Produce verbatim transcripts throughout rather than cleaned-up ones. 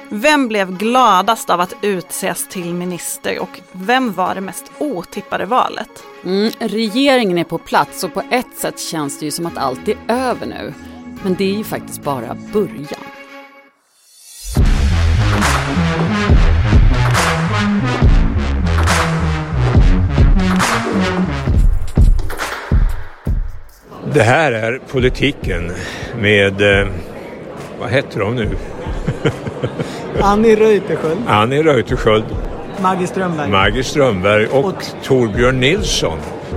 Vem blev gladast av att utses till minister och vem var det mest otippade valet? Mm, regeringen är på plats och på ett sätt känns det ju som att allt är över nu. Men det är ju faktiskt bara början. Det här är politiken med, eh, vad heter de nu? Annie Reuterskiöld. Annie Reuterskiöld. Maggie Strömberg. Maggie Strömberg och, och Torbjörn Nilsson.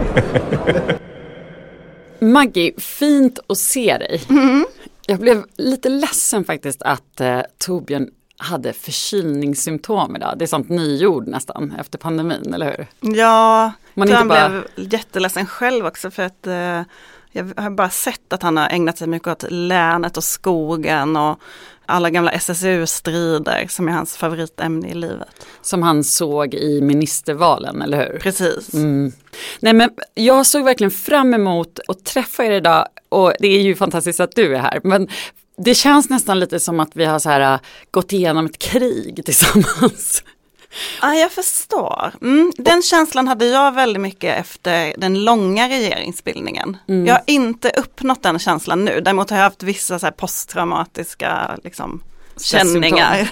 Maggie, fint att se dig. Mm. Jag blev lite ledsen faktiskt att eh, Torbjörn hade förkylningssymptom idag. Det är sånt nyord nästan efter pandemin, eller hur? Ja, Man han bara... blev jätteledsen själv också för att eh, jag har bara sett att han har ägnat sig mycket åt länet och skogen och alla gamla S S U-strider som är hans favoritämne i livet. Som han såg i ministervalen, eller hur? Precis. Mm. Nej, men jag såg verkligen fram emot att träffa er idag och det är ju fantastiskt att du är här. Men det känns nästan lite som att vi har så här gått igenom ett krig tillsammans. Ja, jag förstår. Mm, den känslan hade jag väldigt mycket efter den långa regeringsbildningen. Mm. Jag har inte uppnått den känslan nu. Däremot har jag haft vissa så här posttraumatiska liksom, känningar.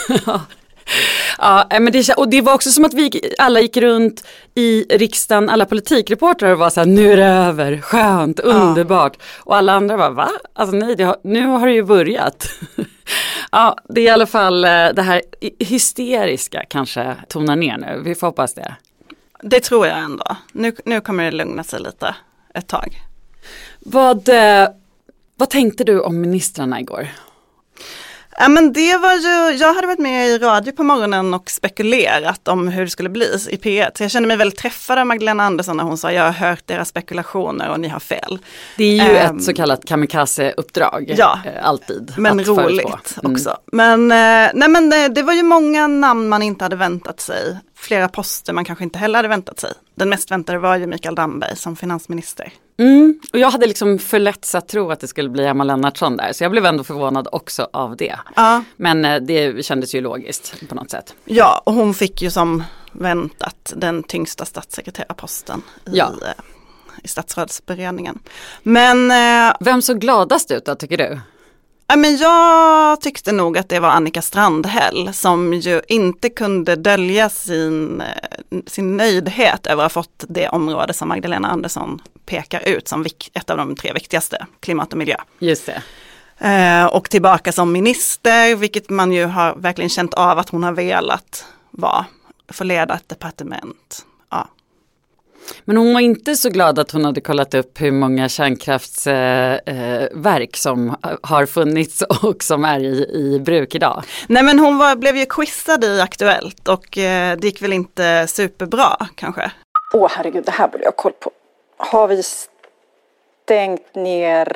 Ja, men det, och det var också som att vi alla gick runt i riksdagen, alla politikreportrar och var så här, nu är det över, skönt, underbart. Ja. Och alla andra var, va? Alltså nej, det har, nu har det ju börjat. Ja, det är i alla fall det här hysteriska kanske tonar ner nu. Vi får hoppas det. Det tror jag ändå. Nu, nu kommer det lugna sig lite ett tag. Vad, vad tänkte du om ministrarna igår? Ja, men det var ju, jag hade varit med i radio på morgonen och spekulerat om hur det skulle bli i P ett. Så jag kände mig väldigt träffad av Magdalena Andersson när hon sa, jag har hört era spekulationer och ni har fel. Det är ju um, ett så kallat kamikaze-uppdrag. Ja, alltid. Men roligt mm. också. Men, nej, men det var ju många namn man inte hade väntat sig. Flera poster man kanske inte heller hade väntat sig. Den mest väntade var ju Mikael Damberg som finansminister. Mm, och jag hade liksom förletts att tro att det skulle bli Emma Lennartsson där. Så jag blev ändå förvånad också av det. Ja. Men det kändes ju logiskt på något sätt. Ja, och hon fick ju som väntat den tyngsta statssekreterarposten i, ja. i statsrådsberedningen. Men, vem såg gladast ut då, tycker du? Ja, men jag tyckte nog att det var Annika Strandhäll som ju inte kunde dölja sin, sin nöjdhet över att ha fått det område som Magdalena Andersson pekar ut som ett av de tre viktigaste, klimat och miljö. Just det. Eh, och tillbaka som minister, vilket man ju har verkligen känt av att hon har velat vara, få leda ett departement. Ja. Men hon var inte så glad att hon hade kollat upp hur många kärnkraftsverk eh, som har funnits och som är i, i bruk idag. Nej, men hon var, blev ju quizad i Aktuellt och eh, det gick väl inte superbra kanske. Åh herregud, det här borde jag ha koll på. Har vi stängt ner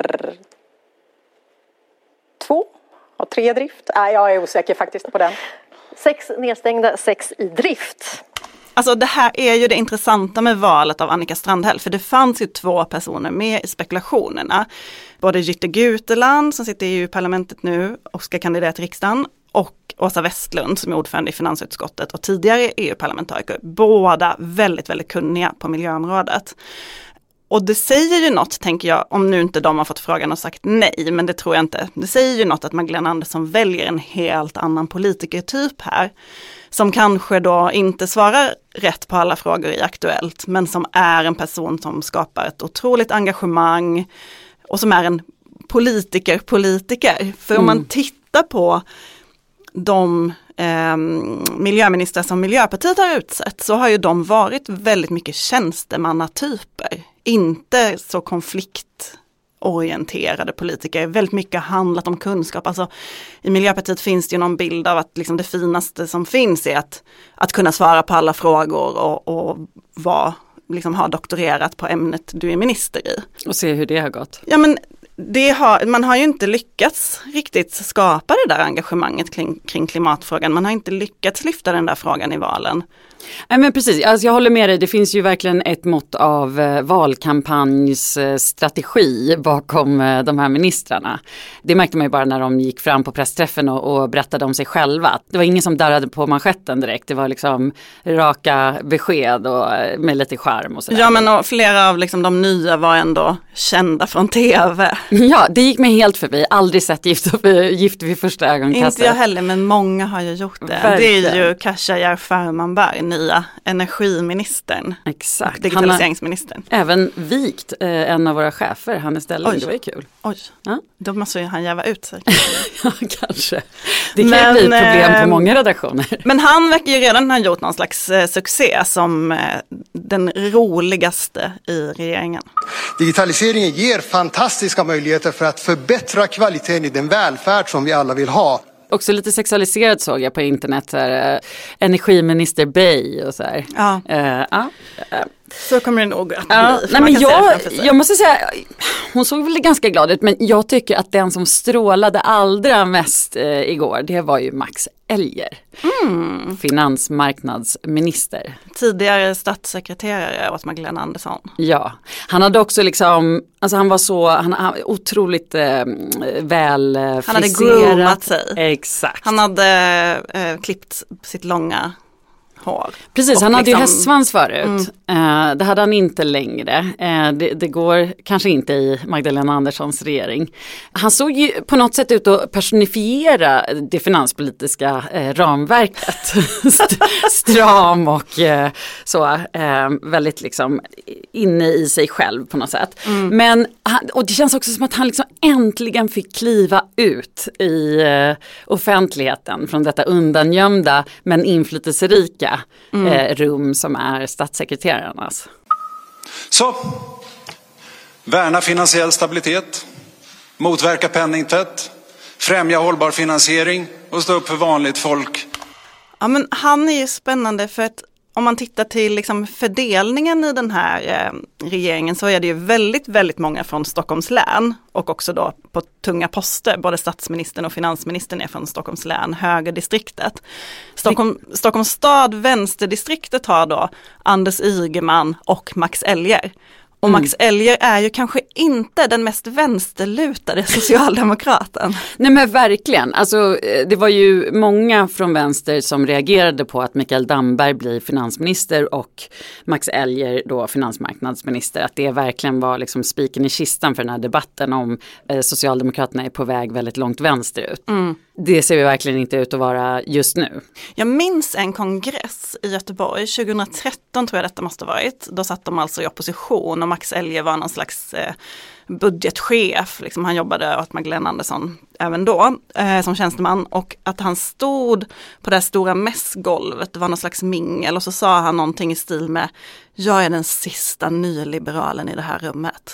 två och tre i drift? Nej, jag är osäker faktiskt på den. Sex nedstängda, sex i drift. Alltså det här är ju det intressanta med valet av Annika Strandhäll, för det fanns ju två personer med i spekulationerna. Både Jytte Guteland som sitter i E U-parlamentet nu och ska kandidera till riksdagen och Åsa Westlund som är ordförande i finansutskottet och tidigare E U-parlamentariker. Båda väldigt, väldigt kunniga på miljöområdet. Och det säger ju något, tänker jag, om nu inte de har fått frågan och sagt nej, men det tror jag inte. Det säger ju något att Magdalena Andersson väljer en helt annan politikertyp här. Som kanske då inte svarar rätt på alla frågor i Aktuellt, men som är en person som skapar ett otroligt engagemang och som är en politiker-politiker. För mm. om man tittar på de eh, miljöministrar som Miljöpartiet har utsett så har ju de varit väldigt mycket tjänstemannatyper. Inte så konfliktorienterade politiker. Väldigt mycket handlat om kunskap. Alltså, i Miljöpartiet finns det ju någon bild av att liksom det finaste som finns är att, att kunna svara på alla frågor och, och vara, liksom, ha doktorerat på ämnet du är minister i. Och se hur det har gått. Ja, men det har, man har ju inte lyckats riktigt skapa det där engagemanget kring, kring klimatfrågan. Man har inte lyckats lyfta den där frågan i valen. Nej, men precis, alltså jag håller med dig. Det finns ju verkligen ett mått av eh, valkampanjsstrategi bakom eh, de här ministrarna. Det märkte man ju bara när de gick fram på pressträffen och, och berättade om sig själva. Det var ingen som darrade på manschetten direkt. Det var liksom raka besked och eh, med lite charm och sådär. Ja, men och flera av liksom de nya var ändå kända från tv. Ja, det gick mig helt förbi. Aldrig sett Gift, gift vid första ögonkastet. Inte jag heller, men många har ju gjort det. Verkligen. Det är ju Khashayar Farmanbar, nya energiministern. Exakt. Och digitaliseringsministern. Han har även vikt eh, en av våra chefer, han är ställning. Oj. Det var ju kul. Oj, ja? Då måste ju han jäva ut sig. Ja, kanske. Det kan men, ju bli problem på många redaktioner. Men han verkar ju redan ha gjort någon slags eh, succé som eh, den roligaste i regeringen. Digitaliseringen ger fantastiska möjligheter för att förbättra kvaliteten i den välfärd som vi alla vill ha. Också lite sexualiserat såg jag på internet, här, eh, energiminister Bay och så här. Ja. Uh, ja. Så kommer det nog att bli. Ja, nej, men jag, jag måste säga, hon såg väl ganska glad ut, men jag tycker att den som strålade allra mest eh, igår, det var ju Max Elger, mm. finansmarknadsminister. Tidigare statssekreterare åt Magdalena Andersson. Ja, han hade också liksom, alltså han var så, han var otroligt eh, väl friserad. Han hade groomat sig. Exakt. Han hade eh, klippt sitt långa hår. Precis, och han hade liksom, ju hästsvans förut. Mm. Uh, det hade han inte längre. Uh, det, det går kanske inte i Magdalena Anderssons regering. Han såg ju på något sätt ut att personifiera det finanspolitiska uh, ramverket. St- stram och uh, så uh, väldigt liksom inne i sig själv på något sätt. Mm. Men han, och det känns också som att han liksom äntligen fick kliva ut i uh, offentligheten från detta undangömda men inflytelserika Mm. Eh, rum som är statssekreterarnas. Så, värna finansiell stabilitet, motverka penningtvätt, främja hållbar finansiering och stå upp för vanligt folk. Ja, men han är ju spännande för att om man tittar till liksom fördelningen i den här eh, regeringen så är det ju väldigt, väldigt många från Stockholms län och också då på tunga poster. Både statsministern och finansministern är från Stockholms län, högerdistriktet. Stockholm, Stockholms stad, vänsterdistriktet har då Anders Ygeman och Max Elger. Och Max mm. Elger är ju kanske inte den mest vänsterlutade socialdemokraten. Nej men verkligen, alltså det var ju många från vänster som reagerade på att Mikael Damberg blir finansminister och Max Elger då finansmarknadsminister. Att det verkligen var liksom spiken i kistan för den här debatten om eh, Socialdemokraterna är på väg väldigt långt vänsterut. Mm. Det ser vi verkligen inte ut att vara just nu. Jag minns en kongress i Göteborg, tjugohundratretton tror jag detta måste ha varit. Då satt de alltså i opposition och Max Elger var någon slags eh, budgetchef. Liksom, han jobbade åt Magdalena Andersson även då eh, som tjänsteman. Och att han stod på det här stora mässgolvet, det var någon slags mingel. Och så sa han någonting i stil med, jag är den sista nyliberalen i det här rummet.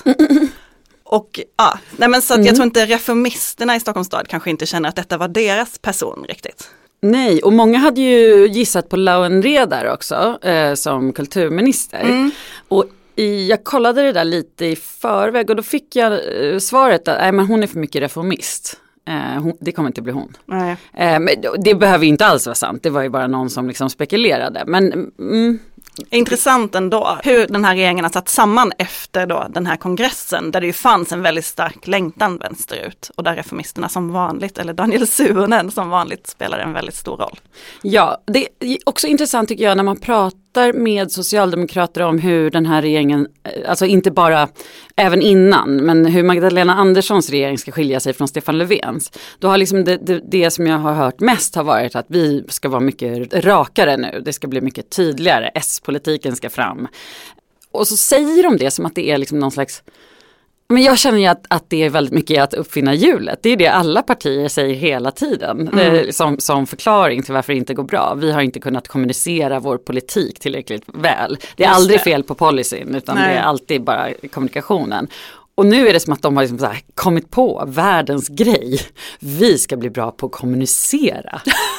Och ja, nej men så att mm. jag tror inte reformisterna i Stockholms stad kanske inte känner att detta var deras person riktigt. Nej, och många hade ju gissat på Lawen Redar också eh, som kulturminister. Mm. Och i, jag kollade det där lite i förväg och då fick jag eh, svaret att nej, men hon är för mycket reformist. Eh, hon, det kommer inte bli hon. Nej. Eh, men det behöver ju inte alls vara sant. Det var ju bara någon som liksom spekulerade. Men mm, intressant ändå hur den här regeringen har satt samman efter då den här kongressen där det ju fanns en väldigt stark längtan vänsterut och där reformisterna som vanligt, eller Daniel Suhonen som vanligt, spelar en väldigt stor roll. Ja, det är också intressant tycker jag när man pratar med socialdemokrater om hur den här regeringen, alltså inte bara även innan, men hur Magdalena Anderssons regering ska skilja sig från Stefan Löfvens. Då har liksom det, det, det som jag har hört mest har varit att vi ska vara mycket rakare nu. Det ska bli mycket tydligare. S-politiken ska fram. Och så säger de det som att det är liksom någon slags... Men jag känner ju att, att det är väldigt mycket att uppfinna hjulet. Det är det alla partier säger hela tiden. Mm. Som, som förklaring till varför det inte går bra. Vi har inte kunnat kommunicera vår politik tillräckligt väl. Det är Just aldrig det. fel på policyn utan Nej. det är alltid bara kommunikationen. Och nu är det som att de har liksom så här kommit på världens grej. Vi ska bli bra på att kommunicera.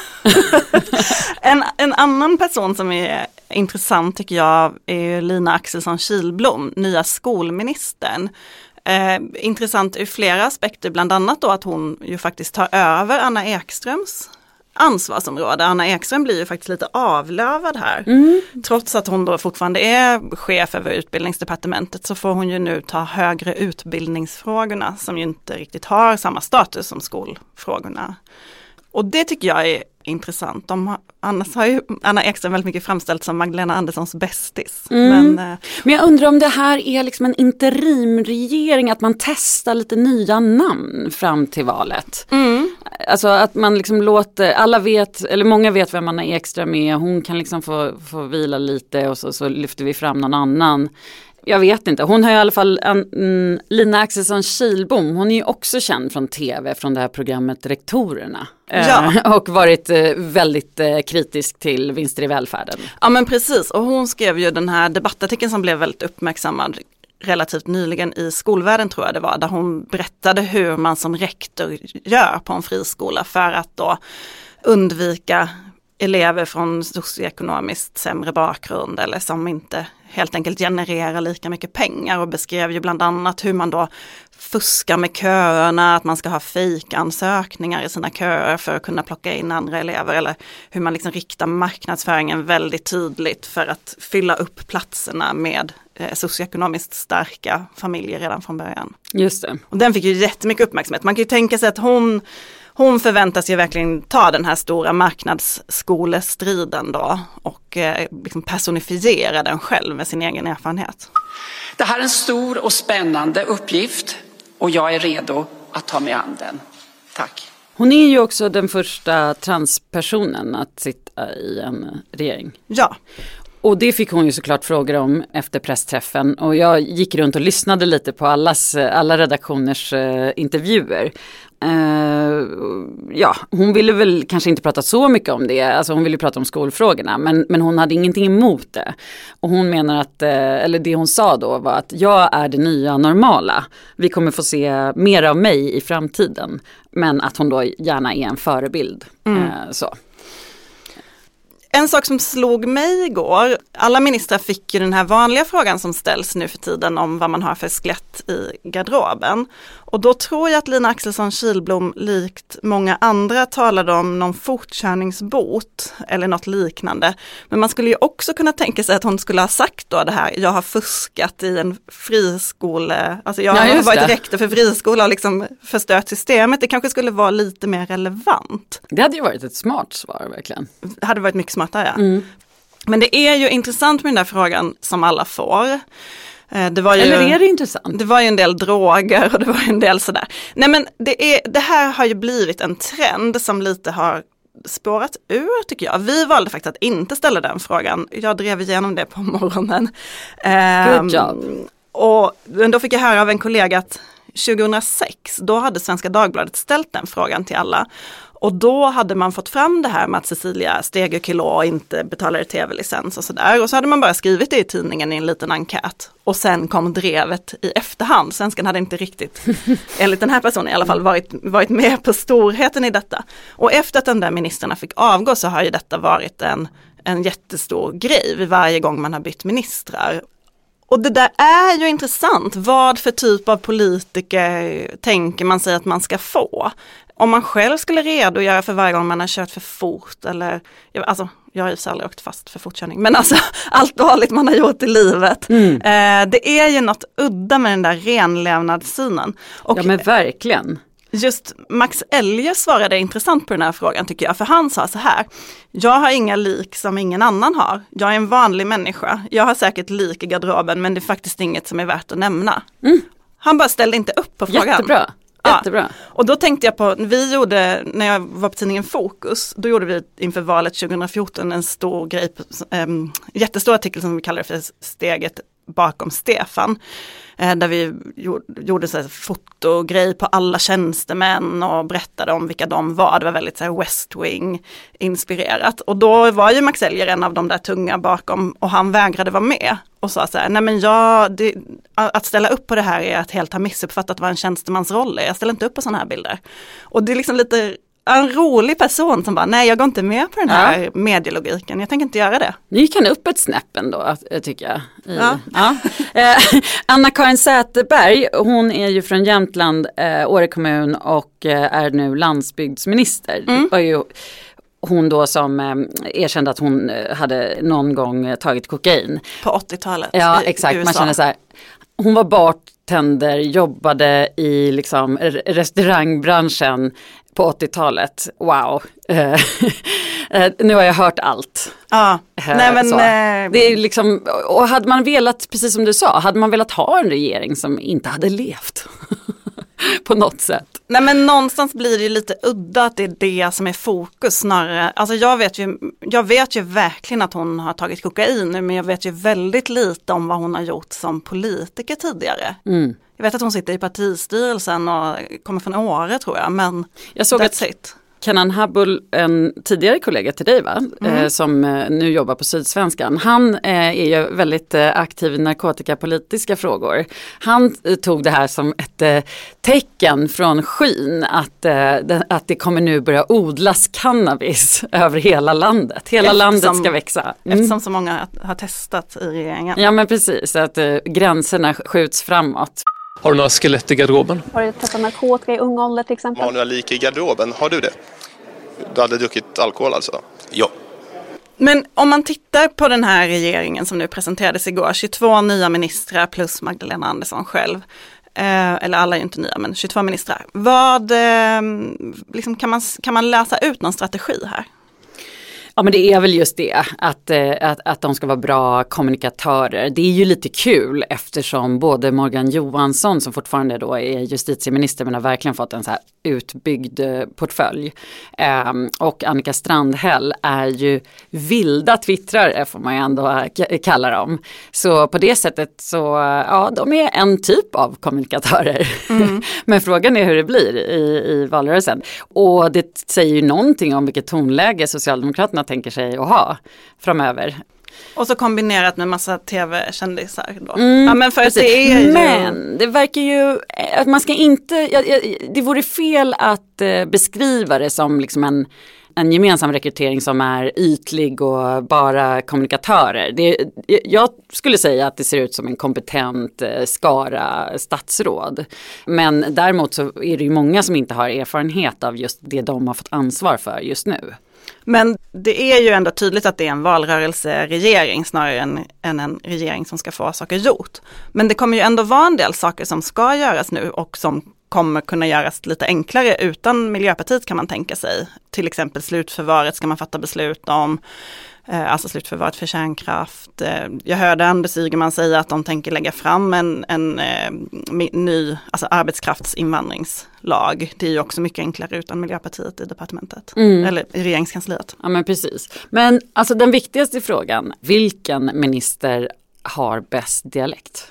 en, en annan person som är intressant tycker jag är Lina Axelsson Kihlblom, nya skolministern. Eh, intressant ur flera aspekter, bland annat då att hon ju faktiskt tar över Anna Ekströms ansvarsområde. Anna Ekström blir ju faktiskt lite avlövad här. Mm. Trots att hon då fortfarande är chef över utbildningsdepartementet så får hon ju nu ta högre utbildningsfrågorna som ju inte riktigt har samma status som skolfrågorna. Och det tycker jag är intressant. De, annars har ju Anna Ekström väldigt mycket framställt som Magdalena Anderssons bästis. Mm. Men, eh, Men jag undrar om det här är liksom en interimregering, att man testar lite nya namn fram till valet. Mm. Alltså att man liksom låter, alla vet, eller många vet vem Anna Ekström är, hon kan liksom få, få vila lite och så, så lyfter vi fram någon annan. Jag vet inte, hon har i alla fall en, mm, Lina Axelsson Kihlbom, hon är ju också känd från tv, från det här programmet Rektorerna. Ja. Eh, och varit eh, väldigt eh, kritisk till vinster i välfärden. Ja men precis, och hon skrev ju den här debattartikeln som blev väldigt uppmärksammad relativt nyligen i Skolvärlden tror jag det var, där hon berättade hur man som rektor gör på en friskola för att då undvika elever från socioekonomiskt sämre bakgrund eller som inte helt enkelt genererar lika mycket pengar, och beskrev ju bland annat hur man då fuskar med köerna, att man ska ha fejkansökningar i sina köer för att kunna plocka in andra elever, eller hur man liksom riktar marknadsföringen väldigt tydligt för att fylla upp platserna med eh, socioekonomiskt starka familjer redan från början. Just det. Och den fick ju jättemycket uppmärksamhet. Man kan ju tänka sig att hon Hon förväntas ju verkligen ta den här stora marknadsskolestriden då och eh, liksom personifiera den själv med sin egen erfarenhet. Det här är en stor och spännande uppgift och jag är redo att ta mig an den. Tack. Hon är ju också den första transpersonen att sitta i en regering. Ja. Och det fick hon ju såklart frågor om efter pressträffen, och jag gick runt och lyssnade lite på allas, alla redaktioners uh, intervjuer. Uh, ja, hon ville väl kanske inte prata så mycket om det, alltså hon ville prata om skolfrågorna, men, men hon hade ingenting emot det. Och hon menar att, uh, eller det hon sa då var att jag är det nya normala. Vi kommer få se mer av mig i framtiden, men att hon då gärna är en förebild. Mm. Uh, så. En sak som slog mig igår, alla ministrar fick ju den här vanliga frågan som ställs nu för tiden om vad man har för skelett i garderoben. Och då tror jag att Lina Axelsson Kihlblom likt många andra talade om någon fortkörningsbot eller något liknande. Men man skulle ju också kunna tänka sig att hon skulle ha sagt då det här, jag har fuskat i en friskola, alltså jag har ja, varit det. rektor för friskola och liksom förstört systemet. Det kanske skulle vara lite mer relevant. Det hade ju varit ett smart svar verkligen. Det hade varit mycket smartare. Ja. Mm. Men det är ju intressant med den där frågan som alla får. Det var ju, Eller är det intressant? Det var ju en del droger och det var ju en del sådär. Nej men det, är, det här har ju blivit en trend som lite har spårat ur tycker jag. Vi valde faktiskt att inte ställa den frågan. Jag drev igenom det på morgonen. Good job. Um, och då fick jag höra av en kollega att tjugohundrasex, då hade Svenska Dagbladet ställt den frågan till alla. Och då hade man fått fram det här med att Cecilia Steger-Kilo och inte betalade tv-licens och sådär. Och så hade man bara skrivit det i tidningen i en liten enkät. Och sen kom drevet i efterhand. Svenskan hade inte riktigt, enligt den här personen i alla fall, varit, varit med på storheten i detta. Och efter att den där ministrarna fick avgå så har ju detta varit en, en jättestor grej vid varje gång man har bytt ministrar. Och det där är ju intressant. Vad för typ av politiker tänker man sig att man ska få? Om man själv skulle redogöra för varje gång man har kört för fort eller, alltså jag har ju aldrig åkt fast för fortkörning, men alltså allt dåligt man har gjort i livet. Mm. Eh, det är ju något udda med den där renlevnadssynen. Och ja men verkligen. Just Max Elger svarade intressant på den här frågan tycker jag, för han sa så här: jag har inga lik som ingen annan har. Jag är en vanlig människa. Jag har säkert lik i garderoben, men det är faktiskt inget som är värt att nämna. Mm. Han bara ställde inte upp på frågan. Jättebra. Jättebra. Ja. Och då tänkte jag på, vi gjorde, när jag var på tidningen Fokus, då gjorde vi inför valet tjugohundrafjorton en stor grej, um, jättestor artikel som vi kallar för steget bakom Stefan. Eh, där vi gjorde, gjorde så här fotogrej på alla tjänstemän och berättade om vilka de var. Det var väldigt så här West Wing inspirerat. Och då var ju Max Elger en av de där tunga bakom och han vägrade vara med. Och sa så här, nej men jag, det, att ställa upp på det här är att helt ha missuppfattat vad en tjänstemans roll är. Jag ställer inte upp på sådana här bilder. Och det är liksom lite en rolig person som bara, nej jag går inte med på den här ja. medielogiken, jag tänker inte göra det. Nu gick han upp ett snäpp ändå, tycker jag. I, ja. Ja. Eh, Anna-Karin Säterberg, hon är ju från Jämtland, eh, Åre kommun och eh, är nu landsbygdsminister. Mm. Det var ju hon då som eh, erkände att hon hade någon gång tagit kokain. På åttiotalet ja, i exakt. U S A. Man känner så här, hon var bartender, jobbade i liksom restaurangbranschen på åttiotalet. Wow. Nu har jag hört allt. Ja, nej men så. Det är liksom, och hade man velat, precis som du sa, hade man velat ha en regering som inte hade levt på något sätt. Nej men någonstans blir det ju lite udda att det är det som är fokus snarare. Alltså jag vet ju, jag vet ju verkligen att hon har tagit kokain nu, men jag vet ju väldigt lite om vad hon har gjort som politiker tidigare. Mm. Jag vet att hon sitter i partistyrelsen och kommer från Åre tror jag, men jag såg that's att it. Kenan Habul, en tidigare kollega till dig va? Mm. Eh, som eh, nu jobbar på Sydsvenskan. Han eh, är ju väldigt eh, aktiv i narkotikapolitiska frågor. Han eh, tog det här som ett eh, tecken från skyn att, eh, det, att det kommer nu börja odlas cannabis över hela landet. Hela eftersom, landet ska växa. Mm. Eftersom så många har testat i regeringen. Ja men precis, att eh, gränserna skjuts framåt. Har du några skelett i garderoben? Har du testat narkotika i ung ålder till exempel? Har du några lik i garderoben? Har du det? Du hade druckit alkohol alltså? Ja. Men om man tittar på den här regeringen som nu presenterades igår, tjugotvå nya ministrar plus Magdalena Andersson själv. Eh, eller alla är ju inte nya, men tjugotvå ministrar. Vad, eh, liksom, kan man, kan man läsa ut någon strategi här? Ja men det är väl just det, att, att, att de ska vara bra kommunikatörer. Det är ju lite kul eftersom både Morgan Johansson som fortfarande då är justitieminister men har verkligen fått en så här utbyggd portfölj. Eh, och Annika Strandhäll är ju vilda twittrare får man ju ändå k- kalla dem. Så på det sättet så, ja de är en typ av kommunikatörer. Mm. Men frågan är hur det blir i, i valrörelsen. Och det säger ju någonting om vilket tonläge Socialdemokraterna tänker sig att ha framöver. Och så kombinerat med massa tv-kändisar då. Mm, ja, men för att det är ju... Men det verkar ju att man ska inte, ja, det vore fel att eh, beskriva det som liksom en, en gemensam rekrytering som är ytlig och bara kommunikatörer. Det, jag skulle säga att det ser ut som en kompetent eh, skara statsråd. Men däremot så är det ju många som inte har erfarenhet av just det de har fått ansvar för just nu. Men det är ju ändå tydligt att det är en valrörelseregering snarare än, än en regering som ska få saker gjort. Men det kommer ju ändå vara en del saker som ska göras nu och som kommer kunna göras lite enklare utan Miljöpartiet kan man tänka sig. Till exempel slutförvaret ska man fatta beslut om. Alltså slutförvaret för kärnkraft. Jag hörde Anders Ygeman säga att de tänker lägga fram en, en, en ny alltså arbetskraftsinvandringslag. Det är ju också mycket enklare utan Miljöpartiet i departementet. Mm. Eller i regeringskansliet. Ja men precis. Men alltså den viktigaste frågan, vilken minister har bäst dialekt?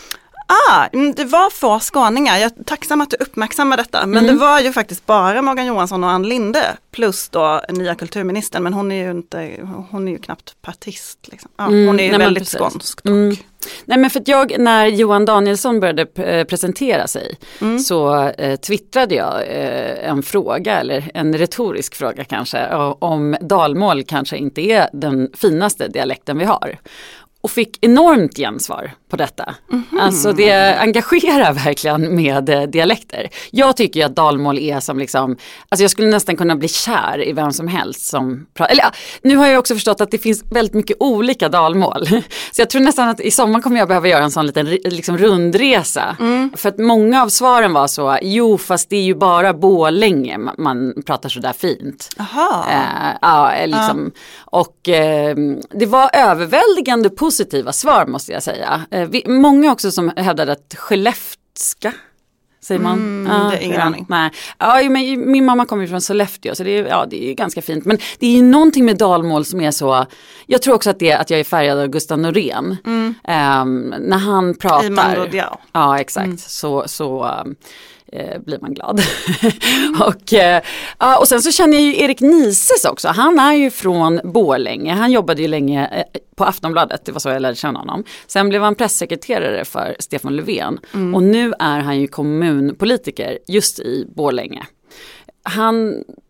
Ah, det var få skåningar. Jag är tacksam att du uppmärksammar detta. Men mm. det var ju faktiskt bara Morgan Johansson och Ann Linde plus då nya kulturministern. Men hon är ju inte, hon är ju knappt partist. Liksom. Ja, mm, hon är ju nej, väldigt skånsk dock. Mm. Nej men för att jag, när Johan Danielsson började p- presentera sig mm. så eh, twittrade jag eh, en fråga, eller en retorisk fråga kanske, om dalmål kanske inte är den finaste dialekten vi har. Och fick enormt gensvar på detta. Mm-hmm. Alltså det engagerar verkligen med eh, dialekter. Jag tycker ju att dalmål är som liksom, alltså jag skulle nästan kunna bli kär i vem som helst som pratar. Eller ja, nu har jag också förstått att det finns väldigt mycket olika dalmål. Så jag tror nästan att i sommar kommer jag behöva göra en sån liten liksom rundresa. Mm. För att många av svaren var så, jo fast det är ju bara Borlänge man, man pratar så där fint. Aha. Eh, ja, liksom. Ah. Och eh, det var överväldigande positiva svar måste jag säga. Eh, vi, många också som hävdade att Skellefteå, säger man? Mm, ja, det är ingen aning. Nej. Ja, men min mamma kommer ju från Sollefteå så det är, ja, det är ganska fint. Men det är ju någonting med dalmål som är så, jag tror också att det är att jag är färgad av Gustav Norén. Mm. Um, när han pratar. Ja. ja, exakt. Mm. Så, så um, eh, blir man glad. Mm. och, eh, ja, och sen så känner jag ju Erik Nises också. Han är ju från Borlänge. Han jobbade ju länge eh, på Aftonbladet, det var så jag lärde känna honom. Sen blev han pressekreterare för Stefan Löfven. Mm. Och nu är han ju kommunpolitiker just i Borlänge. Han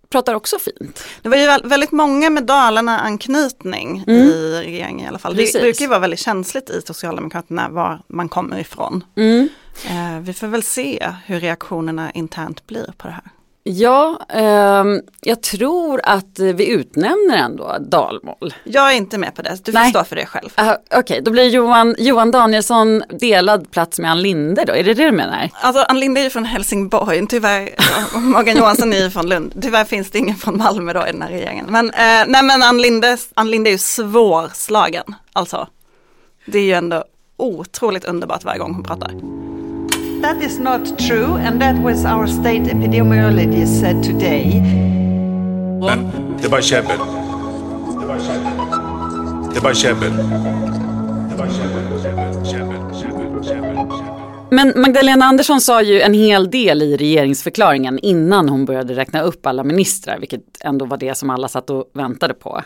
pratar också fint. Det var ju väldigt många med Dalarna-anknytning mm. i regeringen i alla fall. Precis. Det brukar ju vara väldigt känsligt i Socialdemokraterna var man kommer ifrån. Mm. Eh, vi får väl se hur reaktionerna internt blir på det här. Ja, eh, jag tror att vi utnämner ändå dalmål. Jag är inte med på det, du får stå för det själv. Uh, Okej, okay. Då blir Johan, Johan Danielsson delad plats med Ann Linde då, är det det du menar? Alltså Ann Linde är ju från Helsingborg, tyvärr, Morgan Johansson är ju från Lund. Tyvärr finns det ingen från Malmö då i den här regeringen. Men, eh, nej men Ann Linde, Ann Linde är ju svårslagen, alltså. Det är ju ändå otroligt underbart varje gång hon pratar. That is not true, and that was our state epidemiologist said today. Men det var käbbel. Det var käbbel. Det var käbbel. Det var käbbel, käbbel, käbbel, käbbel, käbbel. Men Magdalena Andersson sa ju en hel del i regeringsförklaringen innan hon började räkna upp alla ministrar, vilket ändå var det som alla satt och väntade på.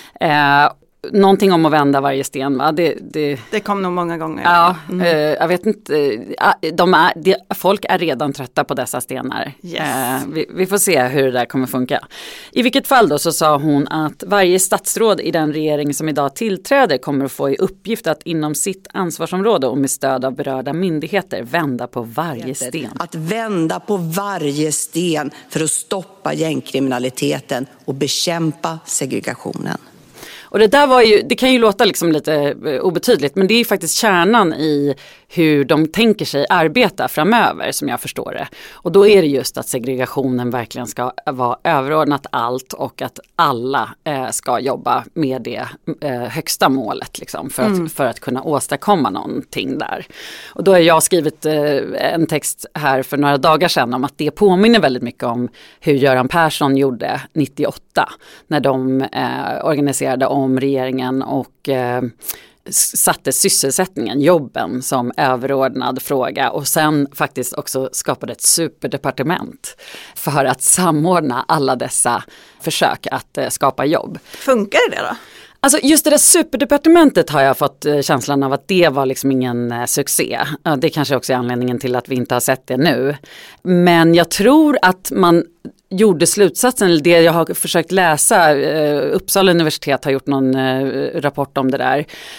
Eh, Någonting om att vända varje sten, va? Det, det... det kom nog många gånger. Ja, mm. eh, jag vet inte. Eh, de är, de, folk är redan trötta på dessa stenar. Yes. Eh, vi, vi får se hur det där kommer funka. I vilket fall då så sa hon att varje statsråd i den regering som idag tillträder kommer att få i uppgift att inom sitt ansvarsområde och med stöd av berörda myndigheter vända på varje sten. Att vända på varje sten för att stoppa gängkriminaliteten och bekämpa segregationen. Och det där var ju, det kan ju låta liksom lite obetydligt, men det är ju faktiskt kärnan i hur de tänker sig arbeta framöver, som jag förstår det. Och då är det just att segregationen verkligen ska vara överordnat allt och att alla eh, ska jobba med det eh, högsta målet liksom, för, mm. att, för att kunna åstadkomma någonting där. Och då har jag skrivit eh, en text här för några dagar sedan om att det påminner väldigt mycket om hur Göran Persson gjorde nittioåtta när de eh, organiserade om om regeringen och eh, satte sysselsättningen, jobben som överordnad fråga och sen faktiskt också skapade ett superdepartement för att samordna alla dessa försök att eh, skapa jobb. Funkar det då? Alltså just det där superdepartementet har jag fått känslan av att det var liksom ingen eh, succé. Det kanske också är anledningen till att vi inte har sett det nu. Men jag tror att man gjorde slutsatsen, eller det jag har försökt läsa, eh, Uppsala universitet har gjort någon eh, rapport om det där,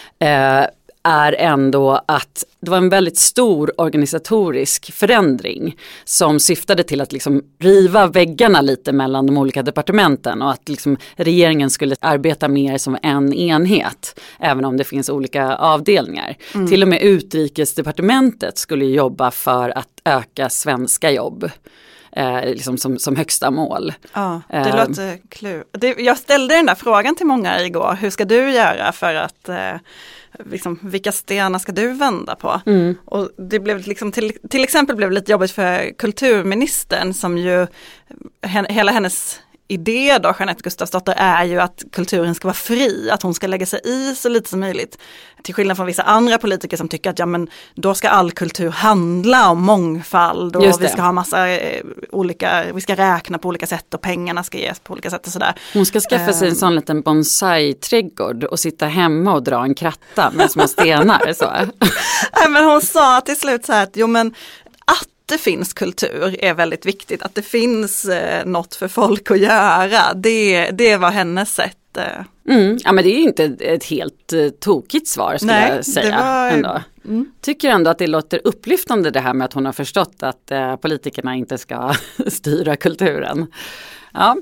eh, är ändå att det var en väldigt stor organisatorisk förändring som syftade till att liksom riva väggarna lite mellan de olika departementen och att liksom regeringen skulle arbeta mer som en enhet, även om det finns olika avdelningar. Mm. Till och med utrikesdepartementet skulle jobba för att öka svenska jobb. Eh, liksom som, som högsta mål. Ja, det eh. låter klur. Det, jag ställde den där frågan till många igår. Hur ska du göra för att eh, liksom, vilka stenar ska du vända på? Mm. Och det blev liksom till, till exempel blev det lite jobbigt för kulturministern som ju he, hela hennes idé då, Jeanette Gustafsdotter, är ju att kulturen ska vara fri, att hon ska lägga sig i så lite som möjligt. Till skillnad från vissa andra politiker som tycker att ja, men då ska all kultur handla om mångfald och vi ska ha massa eh, olika, vi ska räkna på olika sätt och pengarna ska ges på olika sätt och sådär. Hon ska skaffa sig en sån liten bonsai-trädgård och sitta hemma och dra en kratta med små stenar. Så. Nej, men hon sa till slut så här att jo men att det finns kultur är väldigt viktigt, att det finns eh, något för folk att göra, det, det var hennes sätt. Eh. Mm, ja men det är ju inte ett helt eh, tokigt svar skulle Nej, jag säga. Det var, ändå. Mm. Tycker ändå att det låter upplyftande det här med att hon har förstått att eh, politikerna inte ska styra kulturen. Ja.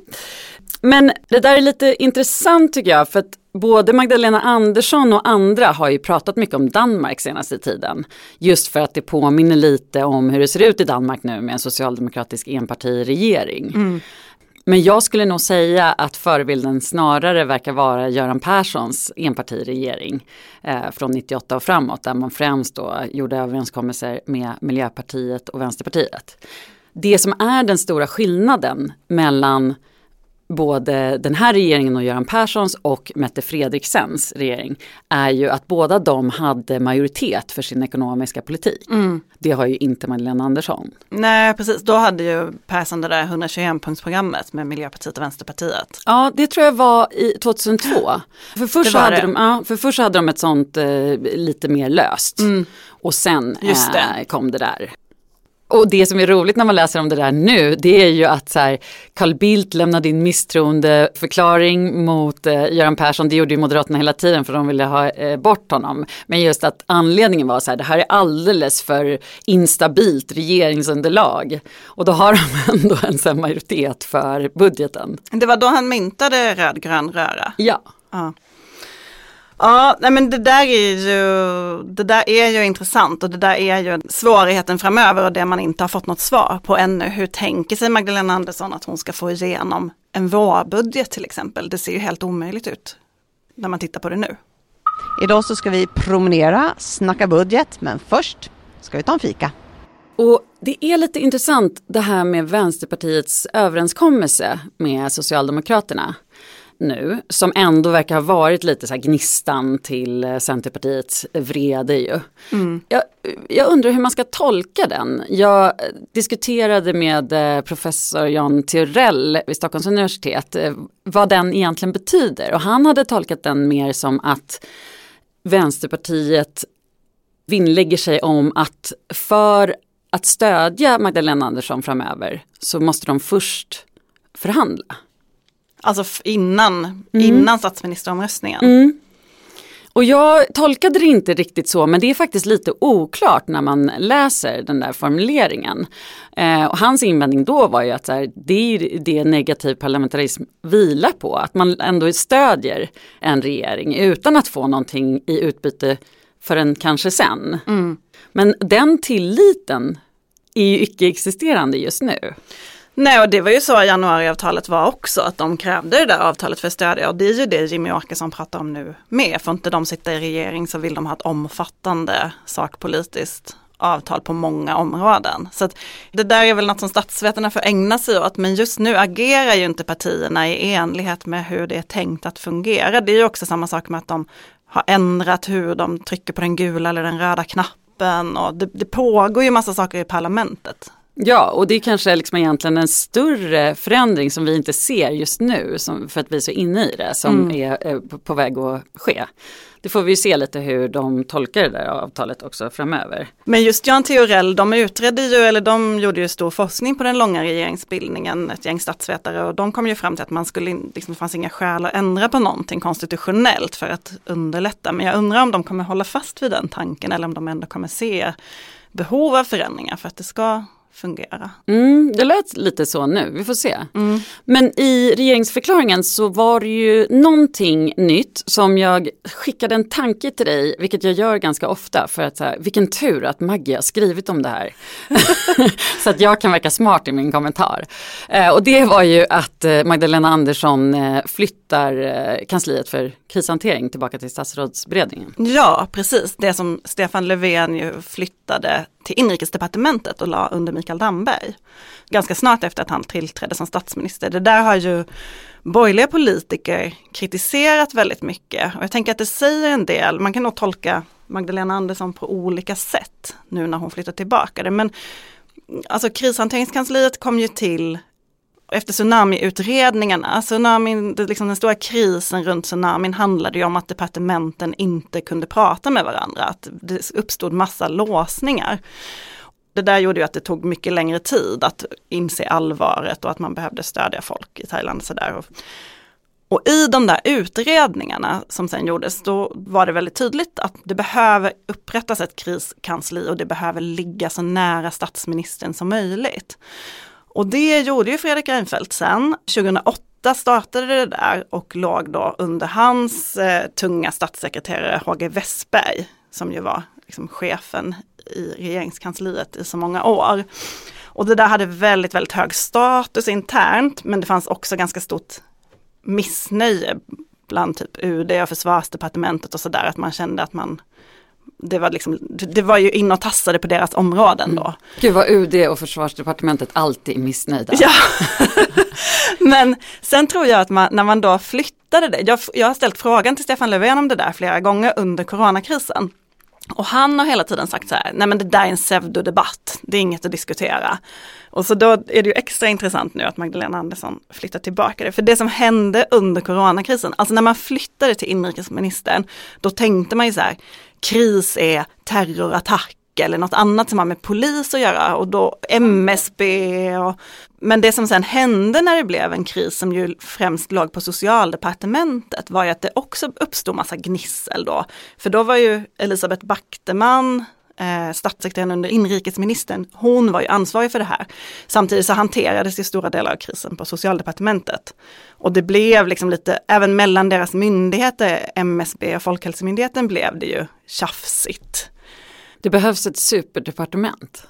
Men det där är lite intressant tycker jag, för att både Magdalena Andersson och andra har ju pratat mycket om Danmark senaste tiden. Just för att det påminner lite om hur det ser ut i Danmark nu med en socialdemokratisk enpartiregering. Mm. Men jag skulle nog säga att förebilden snarare verkar vara Göran Perssons enpartiregering eh, från nittioåtta och framåt, där man främst då gjorde överenskommelser med Miljöpartiet och Vänsterpartiet. Det som är den stora skillnaden mellan både den här regeringen och Göran Perssons och Mette Fredriksens regering är ju att båda de hade majoritet för sin ekonomiska politik. Mm. Det har ju inte Magdalena Andersson. Nej, precis. Då hade ju Persson det där hundratjugoen-punktsprogrammet med Miljöpartiet och Vänsterpartiet. Ja, det tror jag var i tjugohundratvå. För först, hade de, ja, för först hade de ett sånt eh, lite mer löst. Mm. Och sen eh, kom det där. Och det som är roligt när man läser om det där nu, det är ju att så här, Carl Bildt lämnade in misstroendeförklaring mot eh, Göran Persson. Det gjorde ju Moderaterna hela tiden för de ville ha eh, bort honom. Men just att anledningen var så här, det här är alldeles för instabilt regeringsunderlag. Och då har de ändå en sån majoritet för budgeten. Det var då han myntade rödgrön röra? Ja. Ja. Ja, nej men det där är ju det där är ju intressant och det där är ju svårigheten framöver och det man inte har fått något svar på ännu. Hur tänker sig Magdalena Andersson att hon ska få igenom en vårbudget till exempel? Det ser ju helt omöjligt ut när man tittar på det nu. Idag så ska vi promenera, snacka budget, men först ska vi ta en fika. Och det är lite intressant det här med Vänsterpartiets överenskommelse med Socialdemokraterna nu, som ändå verkar ha varit lite så här gnistan till Centerpartiets vrede ju. Mm. Jag, jag undrar hur man ska tolka den. Jag diskuterade med professor Jan Theorell vid Stockholms universitet vad den egentligen betyder. Och han hade tolkat den mer som att Vänsterpartiet vinnlägger sig om att för att stödja Magdalena Andersson framöver så måste de först förhandla. Alltså innan, mm. innan statsministeromröstningen. Mm. Och jag tolkade det inte riktigt så, men det är faktiskt lite oklart när man läser den där formuleringen. Eh, och hans invändning då var ju att så här, det är det negativ parlamentarism vilar på. Att man ändå stödjer en regering utan att få någonting i utbyte förrän kanske sen. Mm. Men den tilliten är ju icke-existerande just nu. Nej, och det var ju så januariavtalet var också, att de krävde det där avtalet för stöd. Och det är ju det Jimmy Åkesson pratar om nu med. För inte de sitter i regering så vill de ha ett omfattande sakpolitiskt avtal på många områden. Så att det där är väl något som statsvetarna får ägna sig åt. Men just nu agerar ju inte partierna i enlighet med hur det är tänkt att fungera. Det är ju också samma sak med att de har ändrat hur de trycker på den gula eller den röda knappen. Och det, det pågår ju massa saker i parlamentet. Ja, och det är kanske liksom egentligen en större förändring som vi inte ser just nu som, för att vi är så inne i det som mm. är eh, på, på väg att ske. Det får vi ju se lite hur de tolkar det där avtalet också framöver. Men just Jan Theorell, de utredde ju, eller de gjorde ju stor forskning på den långa regeringsbildningen, ett gäng statsvetare, och de kom ju fram till att man skulle, liksom, det fanns inga skäl att ändra på någonting konstitutionellt för att underlätta. Men jag undrar om de kommer hålla fast vid den tanken eller om de ändå kommer se behov av förändringar för att det ska fungera. Mm, det lät lite så nu, vi får se. Mm. Men i regeringsförklaringen så var det ju någonting nytt som jag skickade en tanke till dig, vilket jag gör ganska ofta för att så här, vilken tur att Maggie har skrivit om det här. Så att jag kan verka smart i min kommentar. Eh, och det var ju att eh, Magdalena Andersson eh, flyttar eh, kansliet för krishantering tillbaka till statsrådsberedningen. Ja, precis. Det som Stefan Löfven ju flyttade till inrikesdepartementet och la under Mikael Damberg. Ganska snart efter att han tillträdde som statsminister. Det där har ju borgerliga politiker kritiserat väldigt mycket. Och jag tänker att det säger en del. Man kan nog tolka Magdalena Andersson på olika sätt nu när hon flyttar tillbaka det. Men alltså krishanteringskansliet kom ju till efter tsunamiutredningarna. Tsunamin, det, liksom den stora krisen runt tsunamin handlade ju om att departementen inte kunde prata med varandra. Att det uppstod massa låsningar. Det där gjorde ju att det tog mycket längre tid att inse allvaret och att man behövde stödja folk i Thailand. Och, så där. och, och i de där utredningarna som sen gjordes, då var det väldigt tydligt att det behöver upprättas ett kriskansli och det behöver ligga så nära statsministern som möjligt. Och det gjorde ju Fredrik Reinfeldt sen. tjugohundraåtta startade det där och låg då under hans eh, tunga statssekreterare H G Wessberg, som ju var liksom chefen i regeringskansliet i så många år. Och det där hade väldigt, väldigt hög status internt, men det fanns också ganska stort missnöje bland typ U D och försvarsdepartementet och sådär, att man kände att man Det var, liksom, det var ju in och tassade på deras områden då. Gud, vad U D och försvarsdepartementet alltid missnöjda. Ja, men sen tror jag att man, när man då flyttade det, jag, jag har ställt frågan till Stefan Löfven om det där flera gånger under coronakrisen. Och han har hela tiden sagt så här, nej men det där är en pseudodebatt, det är inget att diskutera. Och så då är det ju extra intressant nu att Magdalena Andersson flyttar tillbaka det. För det som hände under coronakrisen, alltså när man flyttade till inrikesministern, då tänkte man ju så här, kris är terrorattack eller något annat som har med polis att göra och då M S B. Och, men det som sen hände när det blev en kris som ju främst låg på socialdepartementet var ju att det också uppstod massa gnissel då. För då var ju Elisabeth Backteman, eh, statssekreteraren under inrikesministern, hon var ju ansvarig för det här. Samtidigt så hanterades ju stora delar av krisen på socialdepartementet. Och det blev liksom lite, även mellan deras myndigheter, M S B och Folkhälsomyndigheten blev det ju tjafsigt. Det behövs ett superdepartement.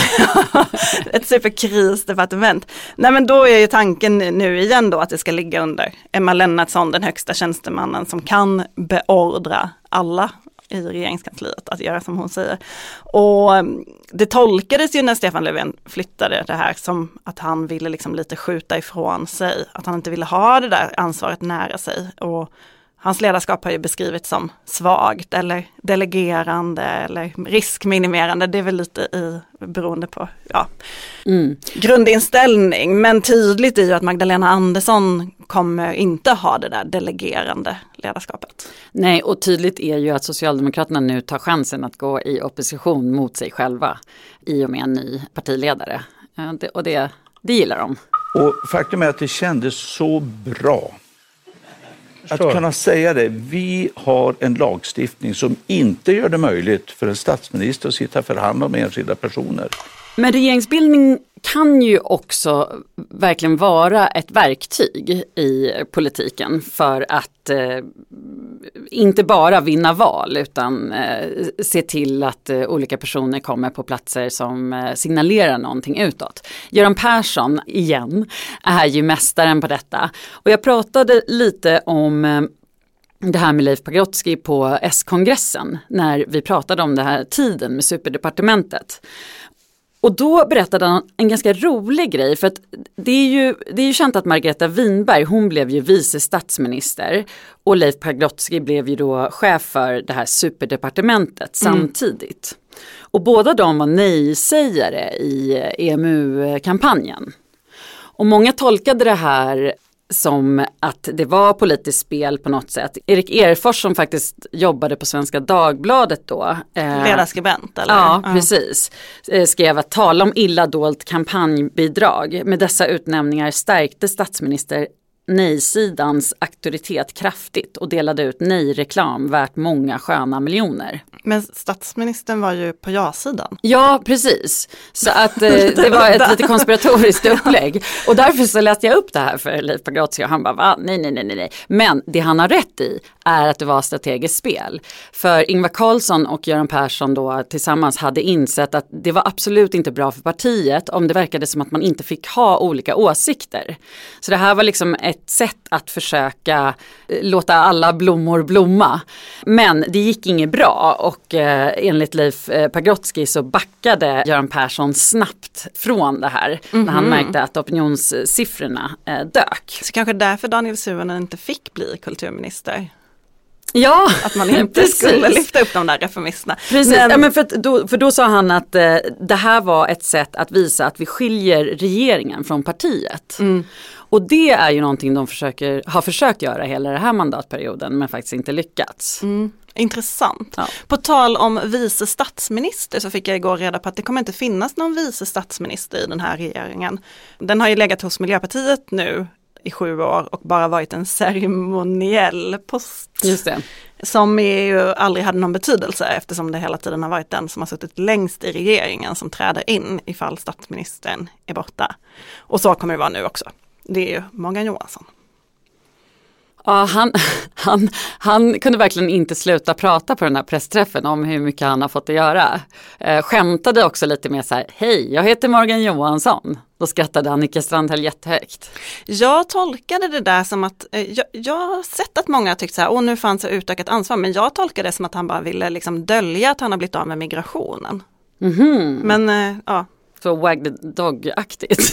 Ett superkrisdepartement. Nej men då är ju tanken nu igen då att det ska ligga under Emma Lennartsson, den högsta tjänstemannen som kan beordra alla i regeringskansliet att göra som hon säger. Och det tolkades ju när Stefan Löfven flyttade det här som att han ville liksom lite skjuta ifrån sig. Att han inte ville ha det där ansvaret nära sig. Och hans ledarskap har ju beskrivits som svagt eller delegerande eller riskminimerande. Det är väl lite i, beroende på ja, mm. grundinställning. Men tydligt är ju att Magdalena Andersson kommer inte ha det där delegerande ledarskapet. Nej, och tydligt är ju att Socialdemokraterna nu tar chansen att gå i opposition mot sig själva i och med en ny partiledare. Och det, det gillar de. Och faktum är att det kändes så bra att kunna säga det. Vi har en lagstiftning som inte gör det möjligt för en statsminister att sitta och förhandla med enskilda personer. Men regeringsbildning kan ju också verkligen vara ett verktyg i politiken för att eh, inte bara vinna val utan eh, se till att eh, olika personer kommer på platser som eh, signalerar någonting utåt. Göran Persson, igen, är ju mästaren på detta. Och jag pratade lite om eh, det här med Leif Pagrotsky på S-kongressen när vi pratade om det här tiden med superdepartementet. Och då berättade han en ganska rolig grej för att det är ju, det är ju känt att Margareta Winberg, hon blev ju vice statsminister och Leif Pagrotsky blev ju då chef för det här superdepartementet mm. samtidigt. Och båda de var nej-sägare i E M U-kampanjen. Och många tolkade det här som att det var politiskt spel på något sätt. Erik Erfors som faktiskt jobbade på Svenska Dagbladet då. Eh, Ledarskribent eller? Ja, ja, precis. Eh, skrev att tala om illa dolt kampanjbidrag. Med dessa utnämningar stärkte statsminister nej-sidans auktoritet kraftigt och delade ut nej-reklam värt många sköna miljoner. Men statsministern var ju på ja-sidan. Ja, precis. Så att eh, det var ett lite konspiratoriskt upplägg. Och därför så läste jag upp det här för Leif Pagrotsky och han bara, va? Nej, nej, nej, nej. Men det han har rätt i är att det var strategiskt spel. För Ingvar Carlsson och Göran Persson då tillsammans hade insett att det var absolut inte bra för partiet om det verkade som att man inte fick ha olika åsikter. Så det här var liksom ett sätt att försöka låta alla blommor blomma. Men det gick inget bra och eh, enligt Leif eh, Pagrotsky så backade Göran Persson snabbt från det här mm-hmm. när han märkte att opinionssiffrorna eh, dök. Så kanske därför Daniel Suhonen inte fick bli kulturminister. Ja, att man inte precis. skulle lyfta upp de där reformisterna. Precis, men, ja, men för, då, för då sa han att eh, det här var ett sätt att visa att vi skiljer regeringen från partiet. Mm. Och det är ju någonting de försöker, har försökt göra hela den här mandatperioden men faktiskt inte lyckats. Mm. Intressant. Ja. På tal om vice statsminister så fick jag igår reda på att det kommer inte finnas någon vice statsminister i den här regeringen. Den har ju legat hos Miljöpartiet nu i sju år och bara varit en ceremoniell post. Just det. Som ju aldrig hade någon betydelse eftersom det hela tiden har varit den som har suttit längst i regeringen som träder in ifall statsministern är borta. Och så kommer det vara nu också. Det är ju Morgan Johansson. Ja, han, han, han kunde verkligen inte sluta prata på den här pressträffen om hur mycket han har fått att göra. Eh, skämtade också lite mer så här, hej, jag heter Morgan Johansson. Då skrattade Annika Strandhäll jättehögt. Jag tolkade det där som att, eh, jag, jag har sett att många har tyckt så här, åh nu fanns det utökat ansvar. Men jag tolkade det som att han bara ville liksom dölja att han har blivit av med migrationen. Mm-hmm. Men, eh, ja. Så wag the dog-aktigt.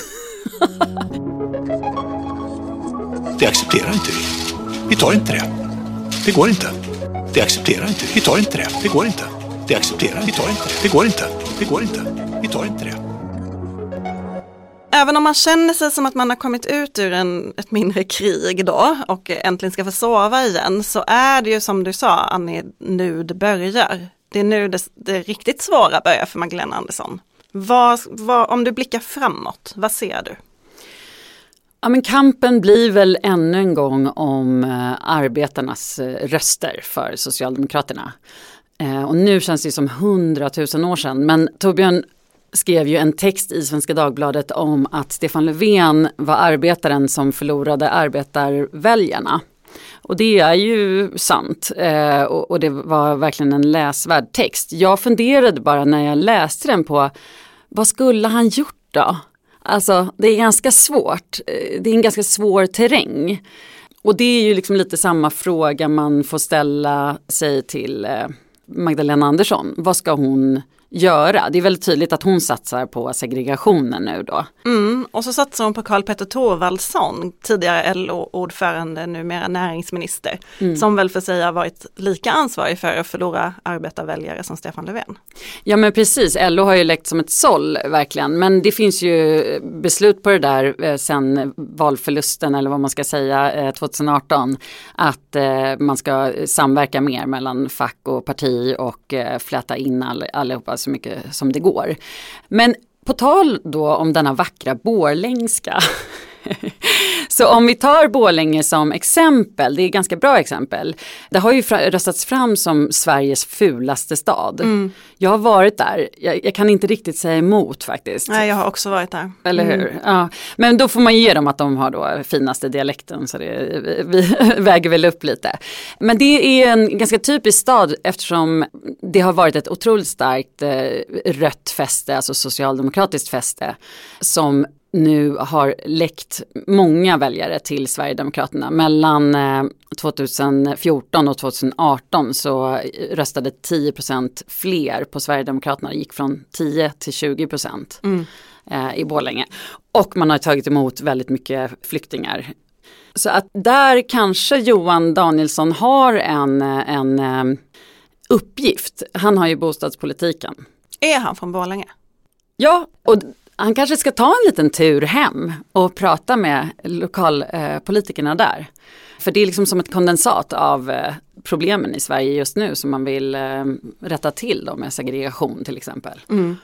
Det accepterar inte vi. Vi tar inte det. Det går inte. Det accepterar inte. Vi tar inte det. Det går inte. Det accepterar. Vi tar inte det. Det går inte. Det går inte. Vi tar inte det. Även om man känner sig som att man har kommit ut ur en, ett mindre krig då och äntligen ska få sova igen så är det ju som du sa, Annie, nu det börjar. Det är nu det, det riktigt svåra börjar för Magdalena Andersson. Vad, vad, om du blickar framåt, vad ser du? Ja, men kampen blir väl ännu en gång om eh, arbetarnas eh, röster för Socialdemokraterna. Eh, och nu känns det som hundratusen år sedan. Men Torbjörn skrev ju en text i Svenska Dagbladet om att Stefan Löfven var arbetaren som förlorade arbetarväljarna. Och det är ju sant eh, och, och det var verkligen en läsvärd text. Jag funderade bara när jag läste den på vad skulle han gjort då? Alltså det är ganska svårt, det är en ganska svår terräng. Och det är ju liksom lite samma fråga man får ställa sig till eh, Magdalena Andersson. Vad ska hon göra? Det är väldigt tydligt att hon satsar på segregationen nu då. Mm, och så satsar hon på Karl-Petter Thorwaldsson, tidigare L O-ordförande, numera näringsminister, mm. som väl för sig har varit lika ansvarig för att förlora arbetarväljare som Stefan Löfven. Ja men precis, L O har ju läckt som ett såll verkligen, men det finns ju beslut på det där eh, sen valförlusten eller vad man ska säga eh, tjugoarton, att eh, man ska samverka mer mellan fack och parti och eh, fläta in all, allihopa så mycket som det går. Men på tal då om denna vackra borlängska. Så om vi tar Borlänge som exempel, det är ett ganska bra exempel. Det har ju röstats fram som Sveriges fulaste stad. Mm. Jag har varit där, jag, jag kan inte riktigt säga emot faktiskt. Nej, jag har också varit där. Eller hur? Mm. Ja. Men då får man ge dem att de har då finaste dialekten så det vi väger väl upp lite. Men det är en ganska typisk stad eftersom det har varit ett otroligt starkt eh, rött fäste, alltså socialdemokratiskt fäste som nu har läckt många väljare till Sverigedemokraterna. Mellan eh, tjugohundrafjorton och tjugoarton så röstade tio procent fler på Sverigedemokraterna. Det gick från tio till tjugo procent mm. eh, i Borlänge. Och man har tagit emot väldigt mycket flyktingar. Så att där kanske Johan Danielsson har en, en eh, uppgift. Han har ju bostadspolitiken. Är han från Borlänge? Ja, och han kanske ska ta en liten tur hem och prata med lokalpolitikerna eh, där. För det är liksom som ett kondensat av eh, problemen i Sverige just nu som man vill eh, rätta till då med segregation till exempel. Mm.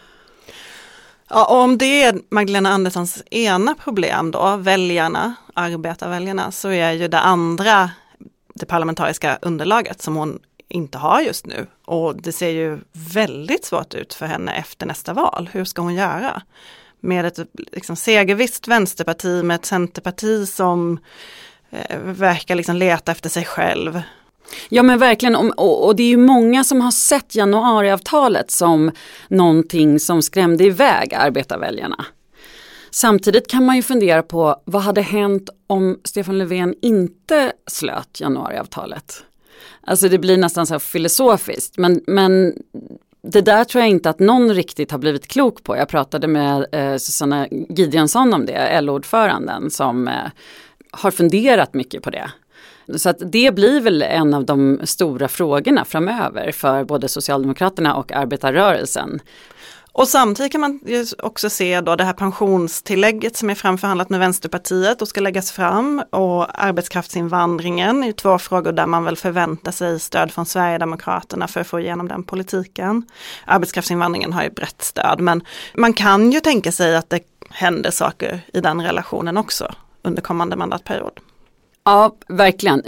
Ja, och om det är Magdalena Anderssons ena problem då, väljarna, arbetarväljarna, så är ju det andra det parlamentariska underlaget som hon inte har just nu. Och det ser ju väldigt svårt ut för henne efter nästa val. Hur ska hon göra? Med ett liksom, segervisst vänsterparti, med ett centerparti som eh, verkar liksom leta efter sig själv. Ja men verkligen, och, och det är ju många som har sett januariavtalet som någonting som skrämde iväg arbetarväljarna. Samtidigt kan man ju fundera på vad hade hänt om Stefan Löfven inte slöt januariavtalet? Alltså det blir nästan så här filosofiskt, men, men det där tror jag inte att någon riktigt har blivit klok på. Jag pratade med eh, Susanna Gideonsson om det, L O-ordföranden som eh, har funderat mycket på det. Så att det blir väl en av de stora frågorna framöver för både Socialdemokraterna och arbetarrörelsen. Och samtidigt kan man också se då det här pensionstillägget som är framförhandlat med Vänsterpartiet och ska läggas fram, och arbetskraftsinvandringen är två frågor där man väl förväntar sig stöd från Sverigedemokraterna för att få igenom den politiken. Arbetskraftsinvandringen har ju brett stöd, men man kan ju tänka sig att det händer saker i den relationen också under kommande mandatperiod. Ja, verkligen.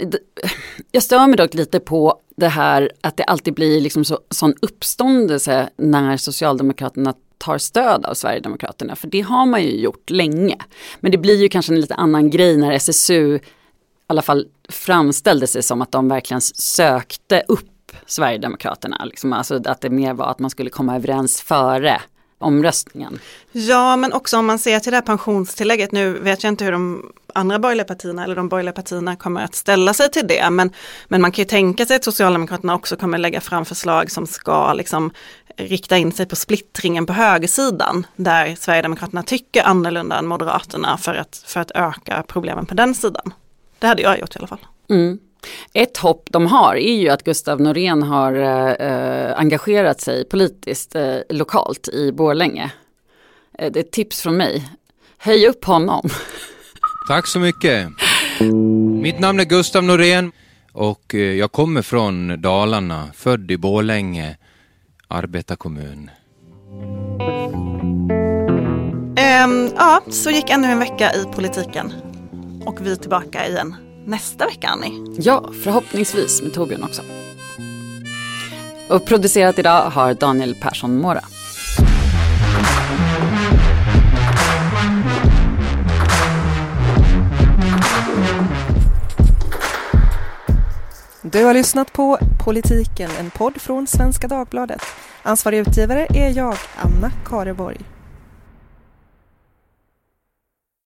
Jag stör mig dock lite på det här att det alltid blir liksom så, sån uppståndelse när Socialdemokraterna tar stöd av Sverigedemokraterna. För det har man ju gjort länge. Men det blir ju kanske en lite annan grej när S S U i alla fall framställde sig som att de verkligen sökte upp Sverigedemokraterna. Liksom, alltså att det mer var att man skulle komma överens före omröstningen. Ja, men också om man ser till det här pensionstillägget, nu vet jag inte hur de andra borgerliga partierna eller de borgerliga partierna kommer att ställa sig till det, men, men man kan ju tänka sig att Socialdemokraterna också kommer lägga fram förslag som ska liksom rikta in sig på splittringen på högersidan, där Sverigedemokraterna tycker annorlunda än Moderaterna för att, för att öka problemen på den sidan. Det hade jag gjort i alla fall. Mm. Ett hopp de har är ju att Gustav Norén har eh, engagerat sig politiskt eh, lokalt i Borlänge. Eh, det är ett tips från mig. Höj upp honom. Tack så mycket. Mitt namn är Gustav Norén och jag kommer från Dalarna, född i Borlänge. arbetarkommun. Um, ja, så gick ännu en vecka i politiken. Och vi är tillbaka igen nästa vecka, Annie. Ja, förhoppningsvis med Torbjörn också. Och producerat idag har Daniel Persson Mora. Du har lyssnat på Politiken, en podd från Svenska Dagbladet. Ansvarig utgivare är jag, Anna Kareborg.